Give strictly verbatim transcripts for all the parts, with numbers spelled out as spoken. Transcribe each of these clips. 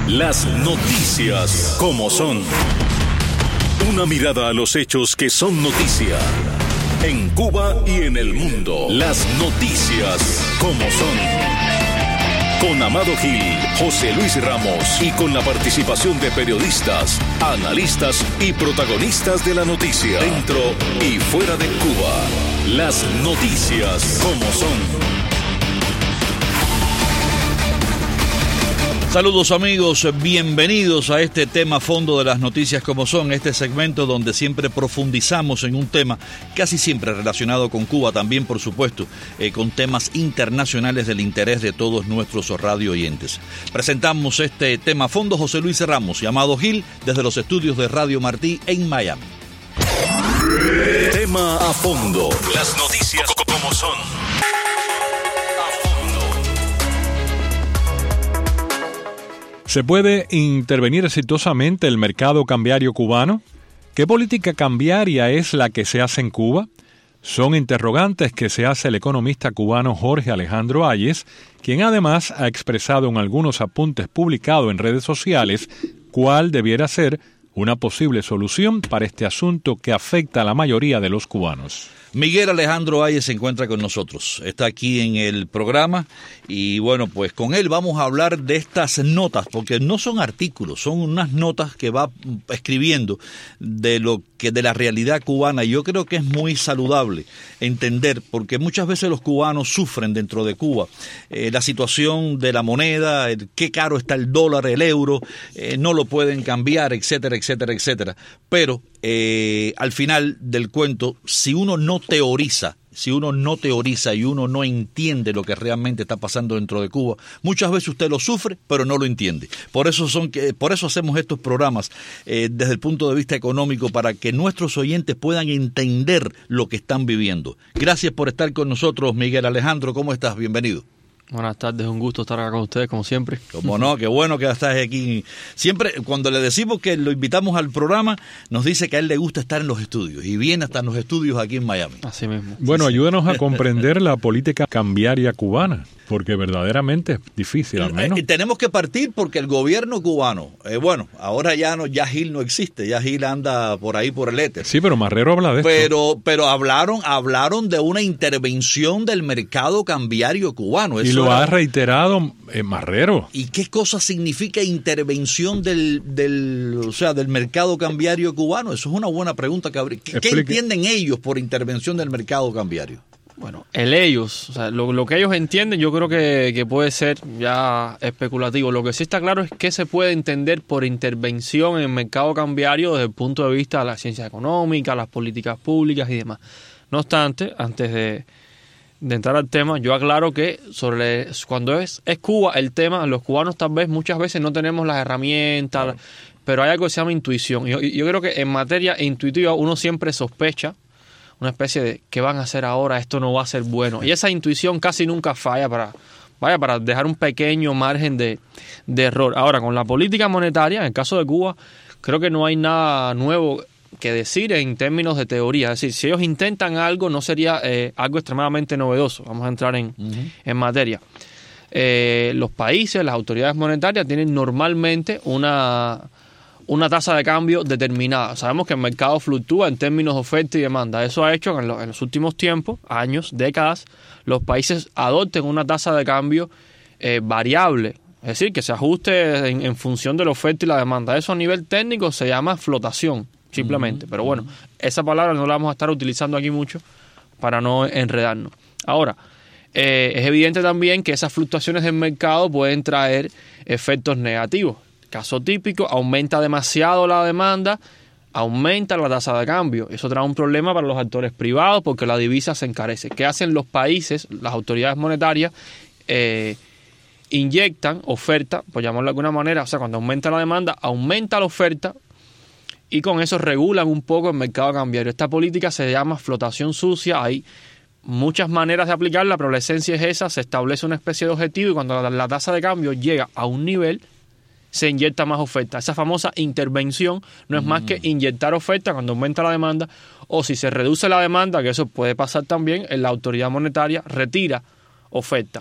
Las noticias como son. Una mirada a los hechos que son noticia. En Cuba y en el mundo. Las noticias como son. Con Amado Gil, José Luis Ramos y con la participación de periodistas, analistas y protagonistas de la noticia. Dentro y fuera de Cuba. Las noticias como son. Saludos amigos, bienvenidos a este tema fondo de las noticias como son, este segmento donde siempre profundizamos en un tema casi siempre relacionado con Cuba, también por supuesto eh, con temas internacionales del interés de todos nuestros radio oyentes. Presentamos este tema fondo José Luis Ramos y Amado Gil desde los estudios de Radio Martí en Miami. Tema a fondo, las noticias como son. ¿Se puede intervenir exitosamente el mercado cambiario cubano? ¿Qué política cambiaria es la que se hace en Cuba? Son interrogantes que se hace el economista cubano Jorge Alejandro Ayes, quien además ha expresado en algunos apuntes publicados en redes sociales cuál debiera ser una posible solución para este asunto que afecta a la mayoría de los cubanos. Miguel Alejandro Ayes se encuentra con nosotros, está aquí en el programa y bueno, pues con él vamos a hablar de estas notas, porque no son artículos, son unas notas que va escribiendo de lo que de la realidad cubana. Y yo creo que es muy saludable entender, porque muchas veces los cubanos sufren dentro de Cuba eh, la situación de la moneda, el, qué caro está el dólar, el euro, eh, no lo pueden cambiar, etcétera, etcétera, etcétera. Pero eh, al final del cuento, si uno no teoriza, si uno no teoriza y uno no entiende lo que realmente está pasando dentro de Cuba, muchas veces usted lo sufre, pero no lo entiende. Por eso son que, por eso hacemos estos programas eh, desde el punto de vista económico, para que nuestros oyentes puedan entender lo que están viviendo. Gracias por estar con nosotros, Miguel Alejandro. ¿Cómo estás? Bienvenido. Buenas tardes, un gusto estar acá con ustedes, como siempre. Como no, qué bueno que estás aquí. Siempre, cuando le decimos que lo invitamos al programa, nos dice que a él le gusta estar en los estudios, y viene hasta en los estudios aquí en Miami. Así mismo. Bueno, sí, ayúdanos sí. a comprender la política cambiaria cubana, porque verdaderamente es difícil, al menos. Eh, tenemos que partir porque el gobierno cubano, eh, bueno, ahora ya no, ya Gil no existe, ya Gil anda por ahí por el éter. Sí, pero Marrero habla de esto. Pero, pero hablaron, hablaron de una intervención del mercado cambiario cubano. Eso y lo era... ha reiterado eh, Marrero. ¿Y qué cosa significa intervención del, del, o sea, del mercado cambiario cubano? Eso es una buena pregunta que habría. ¿Qué, ¿qué entienden ellos por intervención del mercado cambiario? Bueno, el ellos, o sea, lo, lo que ellos entienden, yo creo que, que puede ser ya especulativo. Lo que sí está claro es que se puede entender por intervención en el mercado cambiario desde el punto de vista de la ciencia económica, las políticas públicas y demás. No obstante, antes de, de entrar al tema, yo aclaro que sobre cuando es, es Cuba el tema, los cubanos tal vez muchas veces no tenemos las herramientas, claro, pero hay algo que se llama intuición. Yo, yo creo que en materia intuitiva uno siempre sospecha una especie de ¿qué van a hacer ahora? Esto no va a ser bueno. Y esa intuición casi nunca falla para, vaya, para dejar un pequeño margen de, de error. Ahora, con la política monetaria, en el caso de Cuba, creo que no hay nada nuevo que decir en términos de teoría. Es decir, si ellos intentan algo, no sería eh, algo extremadamente novedoso. Vamos a entrar en, uh-huh. en materia. Eh, los países, las autoridades monetarias tienen normalmente una... una tasa de cambio determinada. Sabemos que el mercado fluctúa en términos de oferta y demanda. Eso ha hecho que en los, en los últimos tiempos, años, décadas, los países adopten una tasa de cambio eh, variable. Es decir, que se ajuste en, en función de la oferta y la demanda. Eso a nivel técnico se llama flotación, simplemente. Mm-hmm. Pero bueno, esa palabra no la vamos a estar utilizando aquí mucho para no enredarnos. Ahora, eh, es evidente también que esas fluctuaciones del mercado pueden traer efectos negativos. Caso típico, aumenta demasiado la demanda, aumenta la tasa de cambio. Eso trae un problema para los actores privados porque la divisa se encarece. ¿Qué hacen los países, las autoridades monetarias? Eh, inyectan oferta, por llamarlo de alguna manera. O sea, cuando aumenta la demanda, aumenta la oferta y con eso regulan un poco el mercado cambiario. Esta política se llama flotación sucia. Hay muchas maneras de aplicarla, pero la esencia es esa. Se establece una especie de objetivo y cuando la, la tasa de cambio llega a un nivel, se inyecta más oferta. Esa famosa intervención no es mm. más que inyectar oferta cuando aumenta la demanda, o si se reduce la demanda, que eso puede pasar también, en la autoridad monetaria retira oferta.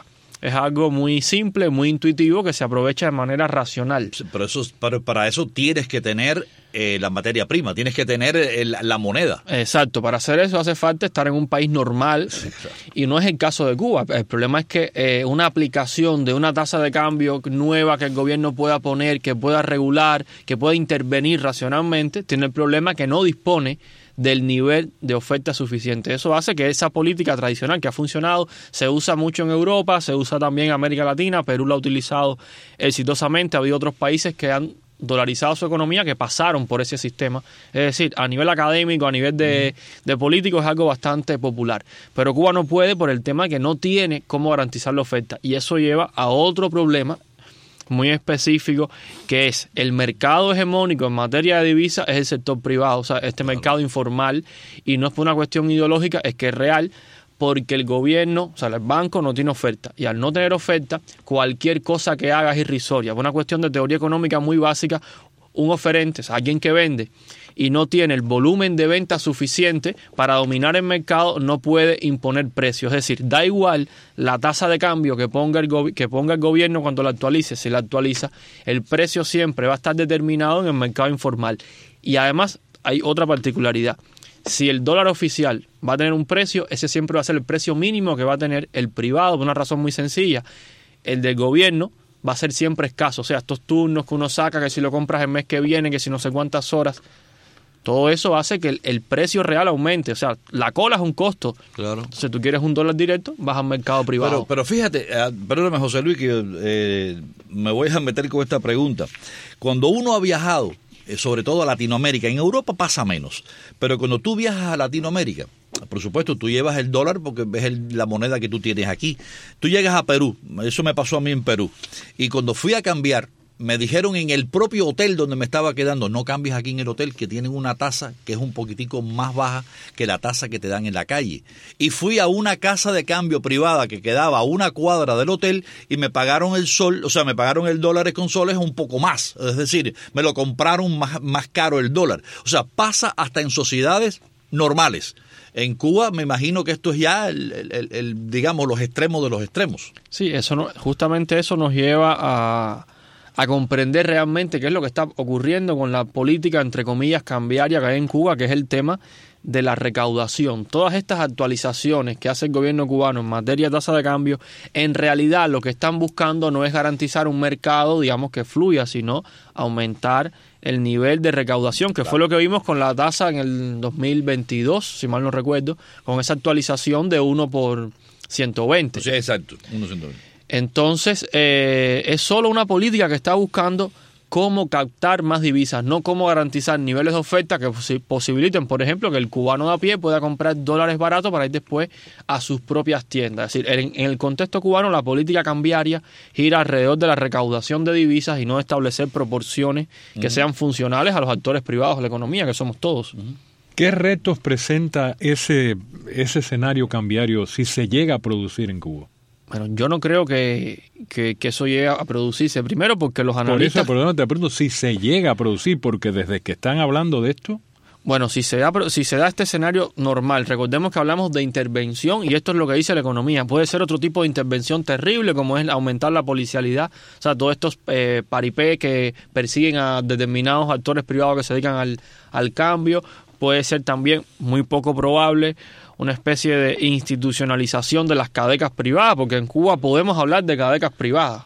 es algo muy simple, muy intuitivo, que se aprovecha de manera racional. Pero eso, para, para eso tienes que tener eh, la materia prima, tienes que tener el, la moneda. Exacto, para hacer eso hace falta estar en un país normal, sí, claro. Y no es el caso de Cuba. El problema es que eh, una aplicación de una tasa de cambio nueva que el gobierno pueda poner, que pueda regular, que pueda intervenir racionalmente, tiene el problema que no dispone del nivel de oferta suficiente. Eso hace que esa política tradicional que ha funcionado, se usa mucho en Europa, se usa también en América Latina, Perú lo ha utilizado exitosamente, ha habido otros países que han dolarizado su economía que pasaron por ese sistema. Es decir, a nivel académico, a nivel de, de político es algo bastante popular. Pero Cuba no puede por el tema que no tiene cómo garantizar la oferta. Y eso lleva a otro problema muy específico, que es el mercado hegemónico en materia de divisas es el sector privado, o sea, este mercado informal, y no es por una cuestión ideológica, es que es real, porque el gobierno, o sea, el banco no tiene oferta, y al no tener oferta, cualquier cosa que haga es irrisoria. Por una cuestión de teoría económica muy básica, un oferente, o sea, alguien que vende y no tiene el volumen de venta suficiente para dominar el mercado, no puede imponer precios. Es decir, da igual la tasa de cambio que ponga el, go- que ponga el gobierno cuando la actualice, si la actualiza, el precio siempre va a estar determinado en el mercado informal. Y además hay otra particularidad. Si el dólar oficial va a tener un precio, ese siempre va a ser el precio mínimo que va a tener el privado, por una razón muy sencilla. El del gobierno va a ser siempre escaso. O sea, estos turnos que uno saca, que si lo compras el mes que viene, que si no sé cuántas horas, todo eso hace que el, el precio real aumente. O sea, la cola es un costo. Claro. Si tú quieres un dólar directo, vas al mercado privado. Pero, pero fíjate, eh, perdóname José Luis, que eh, me voy a meter con esta pregunta. Cuando uno ha viajado, eh, sobre todo a Latinoamérica, en Europa pasa menos, pero cuando tú viajas a Latinoamérica, por supuesto, tú llevas el dólar porque es el, la moneda que tú tienes aquí. Tú llegas a Perú, eso me pasó a mí en Perú, y cuando fui a cambiar, me dijeron en el propio hotel donde me estaba quedando, no cambies aquí en el hotel, que tienen una tasa que es un poquitico más baja que la tasa que te dan en la calle. Y fui a una casa de cambio privada que quedaba a una cuadra del hotel y me pagaron el sol, o sea, me pagaron el dólar con soles un poco más. Es decir, me lo compraron más, más caro el dólar. O sea, pasa hasta en sociedades normales. En Cuba me imagino que esto es ya, el, el, el, digamos, los extremos de los extremos. Sí, eso no, justamente eso nos lleva a... a comprender realmente qué es lo que está ocurriendo con la política, entre comillas, cambiaria que hay en Cuba, que es el tema de la recaudación. Todas estas actualizaciones que hace el gobierno cubano en materia de tasa de cambio, en realidad lo que están buscando no es garantizar un mercado, digamos, que fluya, sino aumentar el nivel de recaudación, que claro, fue lo que vimos con la tasa en el dos mil veintidós, si mal no recuerdo, con esa actualización de uno por ciento veinte. Sí, exacto, uno por ciento veinte. Entonces, eh, es solo una política que está buscando cómo captar más divisas, no cómo garantizar niveles de oferta que posibiliten, por ejemplo, que el cubano de a pie pueda comprar dólares baratos para ir después a sus propias tiendas. Es decir, en, en el contexto cubano, la política cambiaria gira alrededor de la recaudación de divisas y no establecer proporciones que uh-huh. sean funcionales a los actores privados de la economía, que somos todos. Uh-huh. ¿Qué retos presenta ese, ese escenario cambiario si se llega a producir en Cuba? Bueno, yo no creo que, que, que eso llegue a producirse. Primero porque los analistas... Por eso, perdón, te pregunto si se llega a producir, porque desde que están hablando de esto... Bueno, si se da, si se da este escenario normal, recordemos que hablamos de intervención y esto es lo que dice la economía. Puede ser otro tipo de intervención terrible, como es aumentar la policialidad. O sea, todos estos eh, paripés que persiguen a determinados actores privados que se dedican al, al cambio. Puede ser también muy poco probable una especie de institucionalización de las cadecas privadas, porque en Cuba podemos hablar de cadecas privadas.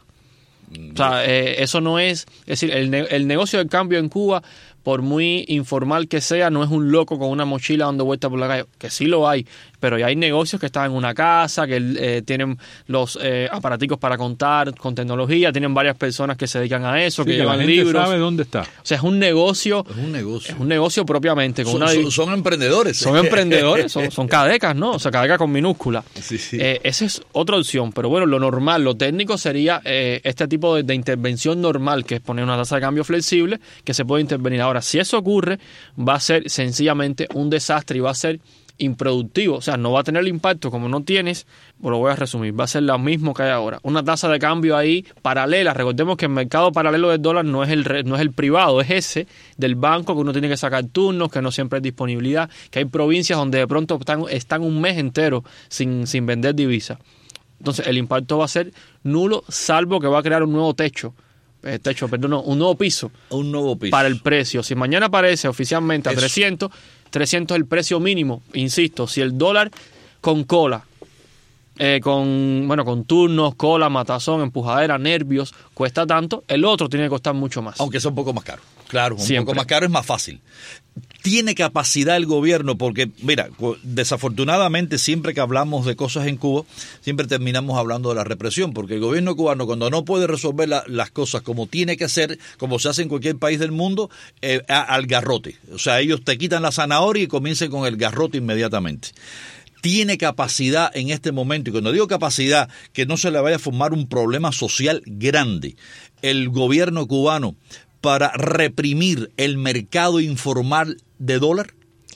O sea, eh, eso no es... Es decir, el, ne- el negocio del cambio en Cuba, por muy informal que sea, no es un loco con una mochila dando vueltas por la calle, que sí lo hay, pero ya hay negocios que están en una casa, que eh, tienen los eh, aparaticos para contar con tecnología, tienen varias personas que se dedican a eso, sí, que, que llevan la gente libros. Sabe dónde está. O sea, es un negocio. Es un negocio. Es un negocio propiamente. Con son, una, son, son emprendedores. Son emprendedores, son, son cadecas, ¿no? O sea, cadecas con minúscula. Sí, sí. Eh, esa es otra opción, pero bueno, lo normal, lo técnico sería eh, este tipo de, de intervención normal, que es poner una tasa de cambio flexible, que se puede intervenir. Ahora, si eso ocurre, va a ser sencillamente un desastre y va a ser improductivo, o sea, no va a tener el impacto como no tienes, pues lo voy a resumir, va a ser lo mismo que hay ahora, una tasa de cambio ahí paralela. Recordemos que el mercado paralelo del dólar no es el no es el privado, es ese del banco, que uno tiene que sacar turnos, que no siempre hay disponibilidad, que hay provincias donde de pronto están, están un mes entero sin, sin vender divisas. Entonces el impacto va a ser nulo, salvo que va a crear un nuevo techo. Eh, techo, perdón, no, un nuevo piso. Un nuevo piso. Para el precio. Si mañana aparece oficialmente a Eso. trescientos, trescientos es el precio mínimo. Insisto, si el dólar con cola, eh, con bueno con turnos, cola, matazón, empujadera, nervios, cuesta tanto, el otro tiene que costar mucho más. Aunque sea un poco más caro. Claro, un Siempre. poco más caro es más fácil. Tiene capacidad el gobierno porque, mira, desafortunadamente siempre que hablamos de cosas en Cuba, siempre terminamos hablando de la represión, porque el gobierno cubano cuando no puede resolver la, las cosas como tiene que hacer, como se hace en cualquier país del mundo, eh, a, al garrote. O sea, ellos te quitan la zanahoria y comienzan con el garrote inmediatamente. Tiene capacidad en este momento, y cuando digo capacidad, que no se le vaya a formar un problema social grande, el gobierno cubano para reprimir el mercado informal de dólar.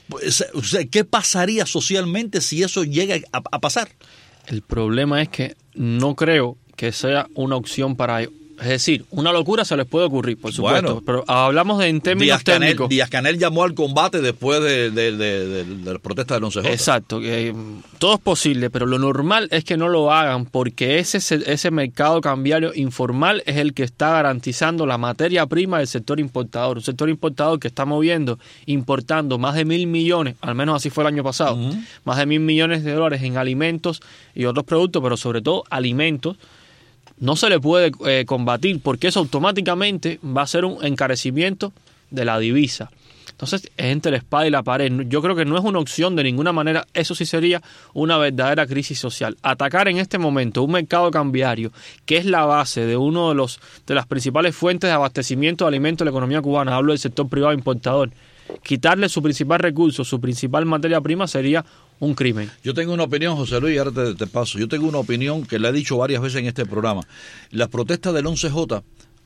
O sea, ¿qué pasaría socialmente si eso llega a, a pasar? El problema es que no creo que sea una opción para ellos. Es decir, una locura se les puede ocurrir, por supuesto, Bueno, pero hablamos de en términos Díaz Canel, técnicos. Díaz Canel llamó al combate después de, de, de, de, de las protestas del once J. Exacto, que todo es posible, pero lo normal es que no lo hagan porque ese, ese mercado cambiario informal es el que está garantizando la materia prima del sector importador. Un sector importador que está moviendo, importando más de mil millones, al menos así fue el año pasado, uh-huh. más de mil millones de dólares en alimentos y otros productos, pero sobre todo alimentos. No se le puede eh, combatir porque eso automáticamente va a ser un encarecimiento de la divisa. Entonces es entre la espada y la pared. Yo creo que no es una opción de ninguna manera. Eso sí sería una verdadera crisis social. Atacar en este momento un mercado cambiario que es la base de uno de los de las principales fuentes de abastecimiento de alimentos de la economía cubana. Hablo del sector privado importador. Quitarle su principal recurso, su principal materia prima sería un crimen. Yo tengo una opinión, José Luis, y ahora te, te paso. Yo tengo una opinión que le he dicho varias veces en este programa. Las protestas del once J,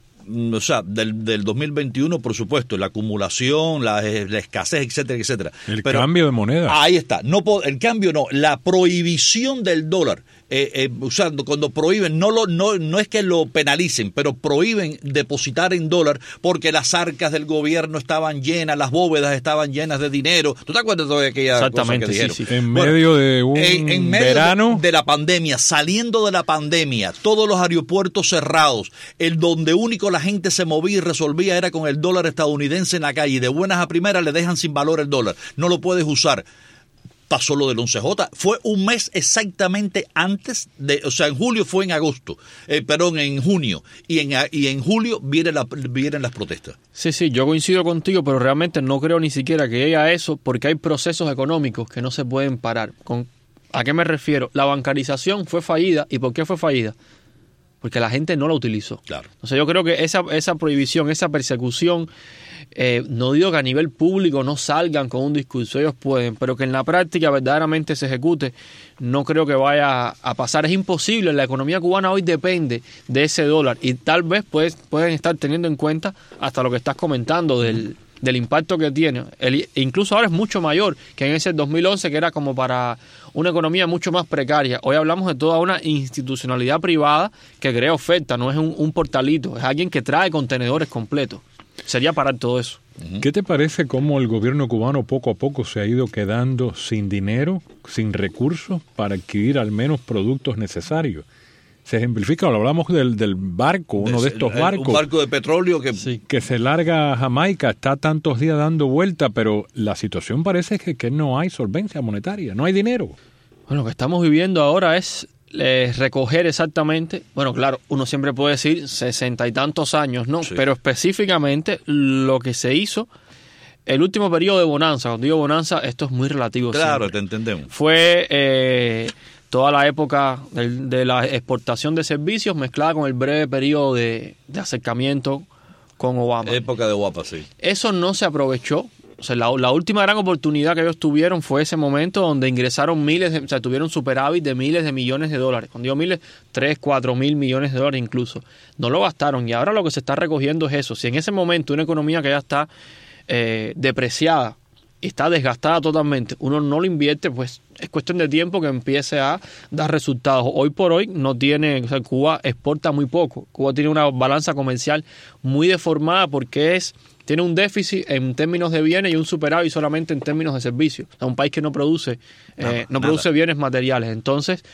o sea, del, del dos mil veintiuno, por supuesto, la acumulación, la, la escasez, etcétera, etcétera. El Pero, cambio de moneda. Ahí está. No, el cambio no, la prohibición del dólar. Eh, eh, o sea, cuando prohíben, no, lo, no, no es que lo penalicen, pero prohíben depositar en dólar porque las arcas del gobierno estaban llenas, las bóvedas estaban llenas de dinero. ¿Tú te acuerdas de aquella cosa que dijeron? Sí, sí. En bueno, medio de un en, en medio verano. De, de la pandemia, saliendo de la pandemia, todos los aeropuertos cerrados, el donde único la gente se movía y resolvía era con el dólar estadounidense en la calle. De buenas a primeras le dejan sin valor el dólar. No lo puedes usar. Pasó lo del once J, fue un mes exactamente antes de, o sea, en julio fue en agosto, eh, perdón, en junio, y en, y en julio vienen, la, vienen las protestas. Sí, sí, yo coincido contigo, pero realmente no creo ni siquiera que llegue a eso porque hay procesos económicos que no se pueden parar. ¿Con, ¿A qué me refiero? La bancarización fue fallida, ¿y por qué fue fallida? Porque la gente no la utilizó. Claro. Entonces yo creo que esa, esa prohibición, esa persecución, eh, no digo que a nivel público no salgan con un discurso, ellos pueden, pero que en la práctica verdaderamente se ejecute, no creo que vaya a pasar. Es imposible, la economía cubana hoy depende de ese dólar y tal vez pues, pueden estar teniendo en cuenta hasta lo que estás comentando del, del impacto que tiene. El, incluso ahora es mucho mayor que en ese dos mil once, que era como para una economía mucho más precaria. Hoy hablamos de toda una institucionalidad privada que crea oferta, no es un, un portalito, es alguien que trae contenedores completos. Sería parar todo eso. ¿Qué te parece cómo el gobierno cubano poco a poco se ha ido quedando sin dinero, sin recursos para adquirir al menos productos necesarios? Se ejemplifica, lo hablamos del, del barco, uno de estos barcos. Un barco de petróleo que, sí. que se larga a Jamaica, está tantos días dando vuelta, pero la situación parece que, que no hay solvencia monetaria, no hay dinero. Bueno, lo que estamos viviendo ahora es eh, recoger exactamente, bueno, claro, uno siempre puede decir sesenta y tantos años, ¿no? Sí. Pero específicamente lo que se hizo el último periodo de bonanza. Cuando digo bonanza, esto es muy relativo. Claro, siempre. Te entendemos. Fue eh, toda la época de, de la exportación de servicios mezclada con el breve periodo de, de acercamiento con Obama. Época de Obama, sí. Eso no se aprovechó. O sea, la, la última gran oportunidad que ellos tuvieron fue ese momento donde ingresaron miles, de, o sea, tuvieron superávit de miles de millones de dólares. Cuando digo miles, tres, cuatro mil millones de dólares incluso. No lo gastaron y ahora lo que se está recogiendo es eso. Si en ese momento una economía que ya está eh, depreciada y está desgastada totalmente, uno no lo invierte, pues es cuestión de tiempo que empiece a dar resultados. Hoy por hoy no tiene, o sea, Cuba exporta muy poco. Cuba tiene una balanza comercial muy deformada porque es tiene un déficit en términos de bienes y un superávit solamente en términos de servicios. O sea, un país que no produce, eh, nada, no produce bienes materiales. Entonces,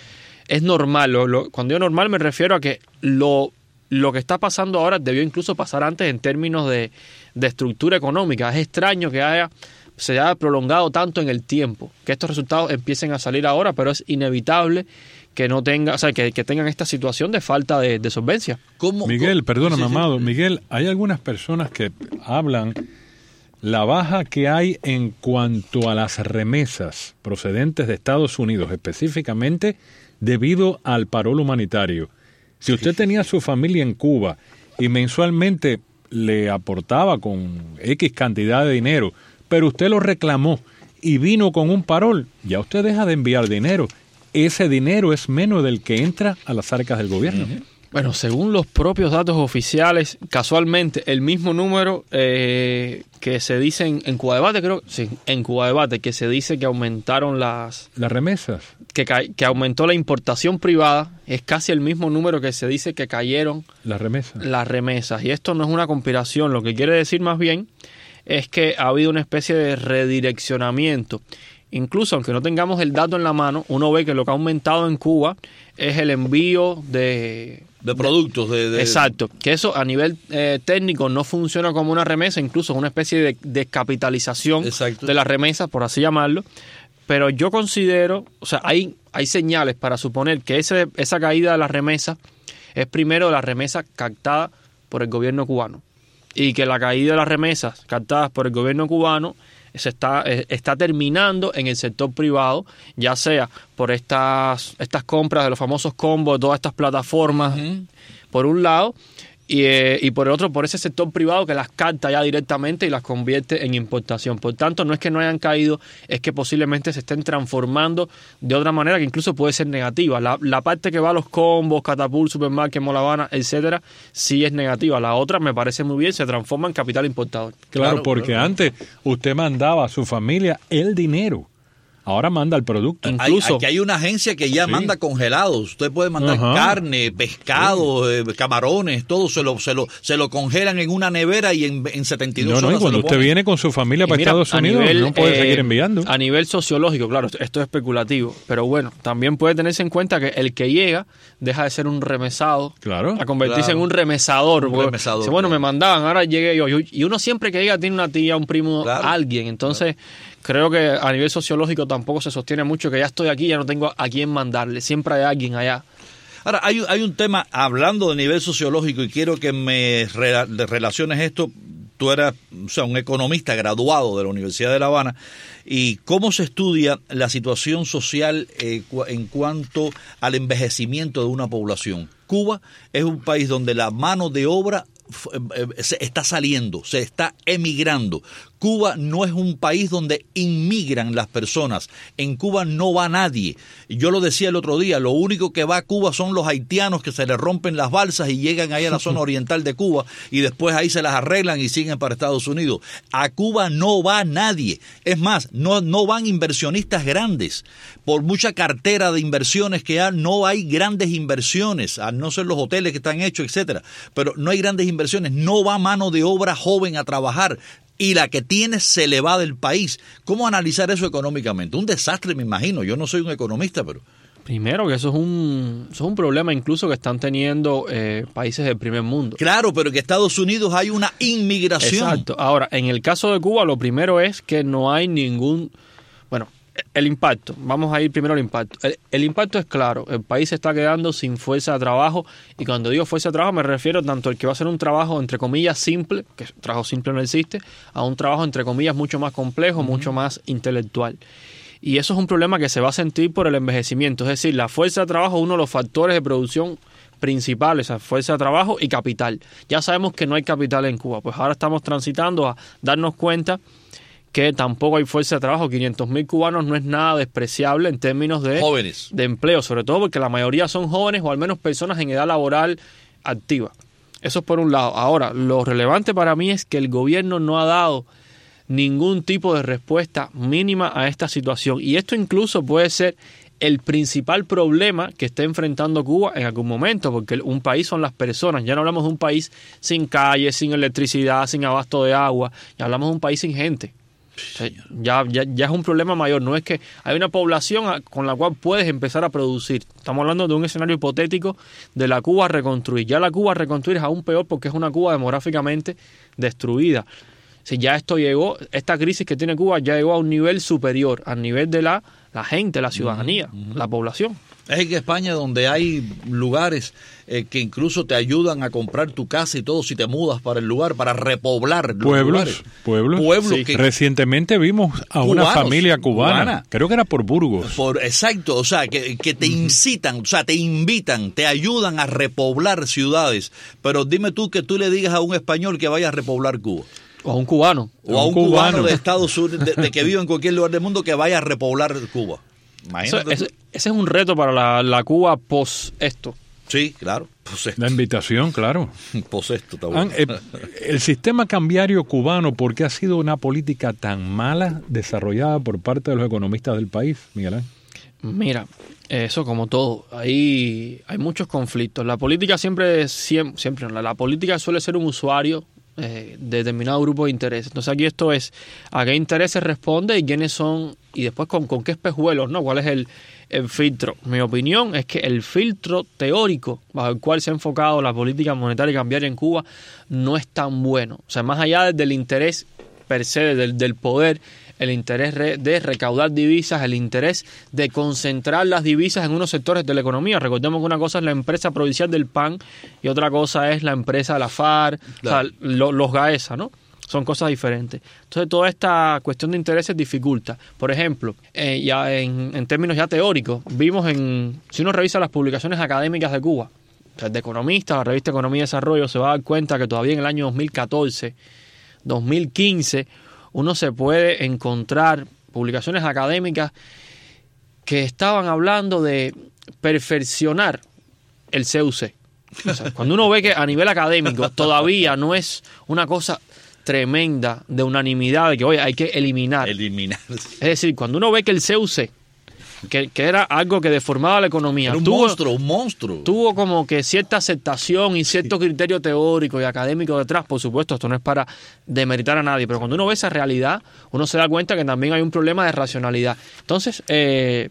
es normal. Lo, lo, cuando digo normal me refiero a que lo, lo que está pasando ahora debió incluso pasar antes en términos de, de estructura económica. Es extraño que haya se haya prolongado tanto en el tiempo, que estos resultados empiecen a salir ahora, pero es inevitable que no tenga, o sea, que, que tengan esta situación de falta de, de solvencia. ¿Cómo, Miguel, cómo? perdóname, Sí, sí, sí. Amado. Miguel, hay algunas personas que hablan la baja que hay en cuanto a las remesas procedentes de Estados Unidos, específicamente debido al parol humanitario. Si usted tenía su familia en Cuba y mensualmente le aportaba con X cantidad de dinero, pero usted lo reclamó y vino con un parol, ya usted deja de enviar dinero. Ese dinero es menos del que entra a las arcas del gobierno. Uh-huh. Bueno, según los propios datos oficiales, casualmente el mismo número eh, que se dice en, en Cuba Debate, creo, sí, en Cuba Debate, que se dice que aumentaron las... Las remesas. Que, que aumentó la importación privada, es casi el mismo número que se dice que cayeron... Las remesas. Las remesas. Y esto no es una conspiración, lo que quiere decir más bien es que ha habido una especie de redireccionamiento. Incluso aunque no tengamos el dato en la mano, uno ve que lo que ha aumentado en Cuba es el envío de... De productos. De, de, exacto. Que eso a nivel eh, técnico no funciona como una remesa, incluso es una especie de descapitalización exacto. de las remesas, por así llamarlo. Pero yo considero, o sea, hay, hay señales para suponer que ese, esa caída de las remesas es primero la remesa captada por el gobierno cubano. Y que la caída de las remesas captadas por el gobierno cubano se está, está terminando en el sector privado, ya sea por estas, estas compras de los famosos combos, de todas estas plataformas, uh-huh. por un lado, y, eh, y por el otro, por ese sector privado que las capta ya directamente y las convierte en importación. Por tanto, no es que no hayan caído, es que posiblemente se estén transformando de otra manera que incluso puede ser negativa. La, la parte que va a los combos, Catapult, Supermarket, Mall Habana, etcétera, sí es negativa. La otra me parece muy bien, se transforma en capital importador. Claro, claro porque claro. antes usted mandaba a su familia el dinero. Ahora manda el producto. Incluso, hay, aquí hay una agencia que ya sí. manda congelados. Usted puede mandar Ajá. carne, pescado, sí. eh, camarones, todo se lo, se lo se lo congelan en una nevera y en, en setenta y dos no, no, horas. Y cuando se lo usted ponen. viene con su familia para mira, Estados Unidos, nivel, no puede eh, seguir enviando. A nivel sociológico, claro, esto es especulativo. Pero bueno, también puede tenerse en cuenta que el que llega deja de ser un remesado claro, a convertirse claro. en un remesador. Un remesador dice, bueno, claro. me mandaban, ahora llegué yo. Y uno siempre que llega tiene una tía, un primo, claro. alguien. Entonces... Claro. Creo que a nivel sociológico tampoco se sostiene mucho que ya estoy aquí, ya no tengo a quién mandarle. Siempre hay alguien allá. Ahora, hay, hay un tema, hablando de nivel sociológico, y quiero que me re, relaciones esto. Tú eras, o sea, un economista graduado de la Universidad de La Habana. ¿Y cómo se estudia la situación social eh, en cuanto al envejecimiento de una población? Cuba es un país donde la mano de obra se está saliendo, se está emigrando. Cuba no es un país donde inmigran las personas. En Cuba no va nadie. Yo lo decía el otro día, lo único que va a Cuba son los haitianos que se les rompen las balsas y llegan ahí a la zona oriental de Cuba y después ahí se las arreglan y siguen para Estados Unidos. A Cuba no va nadie. Es más, no, no van inversionistas grandes. Por mucha cartera de inversiones que hay, no hay grandes inversiones, a no ser los hoteles que están hechos, etcétera. Pero no hay grandes inversiones. No va mano de obra joven a trabajar. Y la que tiene se le va del país. ¿Cómo analizar eso económicamente? Un desastre, me imagino. Yo no soy un economista, pero... Primero que eso es un, eso es un problema incluso que están teniendo eh, países del primer mundo. Claro, pero en Estados Unidos hay una inmigración. Exacto. Ahora, en el caso de Cuba, lo primero es que no hay ningún... Bueno, el impacto. Vamos a ir primero al impacto. El, el impacto es claro. El país se está quedando sin fuerza de trabajo. Y cuando digo fuerza de trabajo me refiero tanto al que va a hacer un trabajo entre comillas simple, que trabajo simple no existe, a un trabajo entre comillas mucho más complejo, uh-huh. mucho más intelectual. Y eso es un problema que se va a sentir por el envejecimiento. Es decir, la fuerza de trabajo es uno de los factores de producción principales, o sea, fuerza de trabajo y capital. Ya sabemos que no hay capital en Cuba. Pues ahora estamos transitando a darnos cuenta que tampoco hay fuerza de trabajo. quinientos mil cubanos no es nada despreciable en términos de, jóvenes. de empleo, sobre todo porque la mayoría son jóvenes o al menos personas en edad laboral activa. Eso es por un lado. Ahora, lo relevante para mí es que el gobierno no ha dado ningún tipo de respuesta mínima a esta situación. Y esto incluso puede ser el principal problema que está enfrentando Cuba en algún momento, porque un país son las personas. Ya no hablamos de un país sin calles, sin electricidad, sin abasto de agua. Ya hablamos de un país sin gente. O sea, ya, ya, ya es un problema mayor. No es que hay una población con la cual puedes empezar a producir. Estamos hablando de un escenario hipotético de la Cuba a reconstruir. Ya la Cuba a reconstruir es aún peor porque es una Cuba demográficamente destruida. Si ya esto llegó, esta crisis que tiene Cuba ya llegó a un nivel superior, al nivel de la, la gente, la ciudadanía, uh-huh. la población. Es que España, donde hay lugares eh, que incluso te ayudan a comprar tu casa y todo si te mudas para el lugar, para repoblar los pueblos, lugares. Pueblos, pueblos sí. que, Recientemente vimos a cubanos, una familia cubana, cubana, creo que era por Burgos. Por, exacto, o sea, que, que te incitan, o sea, te invitan, te ayudan a repoblar ciudades. Pero dime tú que tú le digas a un español que vaya a repoblar Cuba. O a un cubano. O a un, un cubano. cubano de Estados Unidos, de, de que vive en cualquier lugar del mundo que vaya a repoblar Cuba. Imagínate. Eso, ese, ese es un reto para la, la Cuba post esto. Sí, claro. Post-esto. La invitación, claro. Post esto, está bueno. El, el sistema cambiario cubano, ¿por qué ha sido una política tan mala desarrollada por parte de los economistas del país, Miguel Ángel? Mira, eso como todo, hay, hay muchos conflictos. La política siempre, siempre, siempre la, la política suele ser un usuario Eh, determinado grupo de intereses. Entonces aquí esto es a qué intereses responde y quiénes son, y después con, con qué espejuelos, ¿no? ¿Cuál es el, el filtro? Mi opinión es que el filtro teórico bajo el cual se ha enfocado la política monetaria y cambiaria en Cuba no es tan bueno. O sea, más allá del interés per se, del, del poder, el interés de recaudar divisas, el interés de concentrar las divisas en unos sectores de la economía. Recordemos que una cosa es la empresa provincial del P A N y otra cosa es la empresa de la FARC, claro. o sea, lo, los GAESA, ¿no? Son cosas diferentes. Entonces, toda esta cuestión de intereses dificulta. Por ejemplo, eh, ya en, en términos ya teóricos, vimos en, si uno revisa las publicaciones académicas de Cuba, o sea, de economistas, la revista Economía y Desarrollo, se va a dar cuenta que todavía en el año dos mil catorce, dos mil quince, uno se puede encontrar publicaciones académicas que estaban hablando de perfeccionar el C U C. O sea, cuando uno ve que a nivel académico todavía no es una cosa tremenda de unanimidad de que, oye, hay que eliminar. Eliminar. Es decir, cuando uno ve que el C U C, que, que era algo que deformaba la economía, era un tuvo, monstruo, un monstruo. Tuvo como que cierta aceptación y cierto sí. criterio teórico y académico detrás. Por supuesto, esto no es para demeritar a nadie, pero cuando uno ve esa realidad, uno se da cuenta que también hay un problema de racionalidad. Entonces, eh,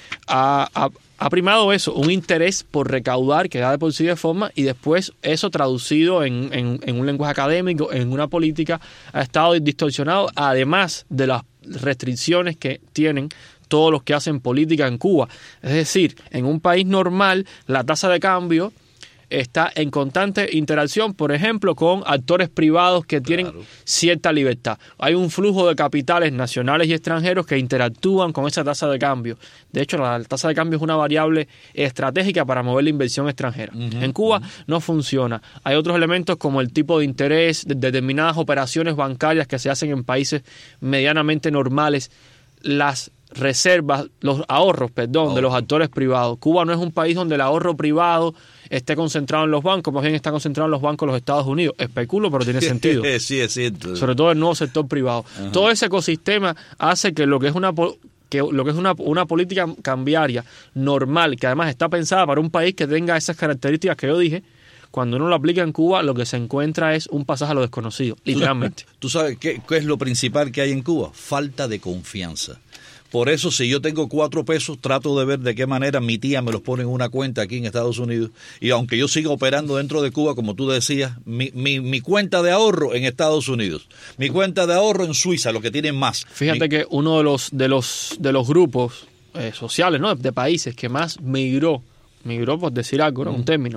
ha, ha, ha primado eso, un interés por recaudar que da de por sí de forma, y después eso traducido en, en, en un lenguaje académico, en una política, ha estado distorsionado, además de las restricciones que tienen todos los que hacen política en Cuba. Es decir, en un país normal, la tasa de cambio está en constante interacción, por ejemplo, con actores privados que tienen claro. cierta libertad. Hay un flujo de capitales nacionales y extranjeros que interactúan con esa tasa de cambio. De hecho, la tasa de cambio es una variable estratégica para mover la inversión extranjera. Uh-huh, en Cuba uh-huh. no funciona. Hay otros elementos como el tipo de interés, de determinadas operaciones bancarias que se hacen en países medianamente normales, las reservas, los ahorros, perdón, oh. de los actores privados. Cuba no es un país donde el ahorro privado esté concentrado en los bancos, más bien está concentrado en los bancos de los Estados Unidos. Especulo, pero tiene sentido. Sí, es cierto. Sobre todo el nuevo sector privado. Uh-huh. Todo ese ecosistema hace que lo que es una que lo que es una, una política cambiaria normal, que además está pensada para un país que tenga esas características que yo dije, cuando uno lo aplica en Cuba, lo que se encuentra es un pasaje a lo desconocido, literalmente. ¿Tú sabes qué, qué es lo principal que hay en Cuba? Falta de confianza. Por eso, si yo tengo cuatro pesos, trato de ver de qué manera mi tía me los pone en una cuenta aquí en Estados Unidos. Y aunque yo siga operando dentro de Cuba, como tú decías, mi, mi, mi cuenta de ahorro en Estados Unidos, mi cuenta de ahorro en Suiza, lo que tienen más. Fíjate mi... que uno de los de los de los grupos eh, sociales, ¿no?, de países que más migró, migró por decir algo, ¿no?, mm. un término,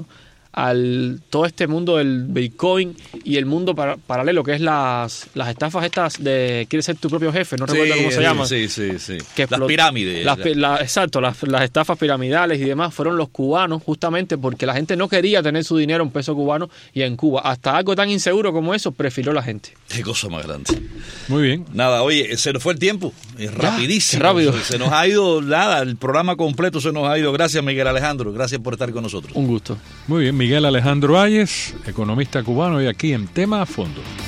al todo este mundo del Bitcoin y el mundo para, paralelo, que es las, las estafas estas de quieres ser tu propio jefe, no sí, recuerdo cómo se sí, llaman. Sí, sí, sí. Que las pirámides. Las, la, exacto, las, las estafas piramidales y demás fueron los cubanos, justamente porque la gente no quería tener su dinero en peso cubano, y en Cuba, hasta algo tan inseguro como eso, prefirió la gente. Qué cosa más grande. Muy bien. Nada, oye, se nos fue el tiempo. Es ya, rapidísimo. Qué rápido. Se, se nos ha ido, nada, el programa completo se nos ha ido. Gracias, Miguel Alejandro. Gracias por estar con nosotros. Un gusto. Muy bien, Miguel Alejandro Ayes, economista cubano, y aquí en Tema a Fondo.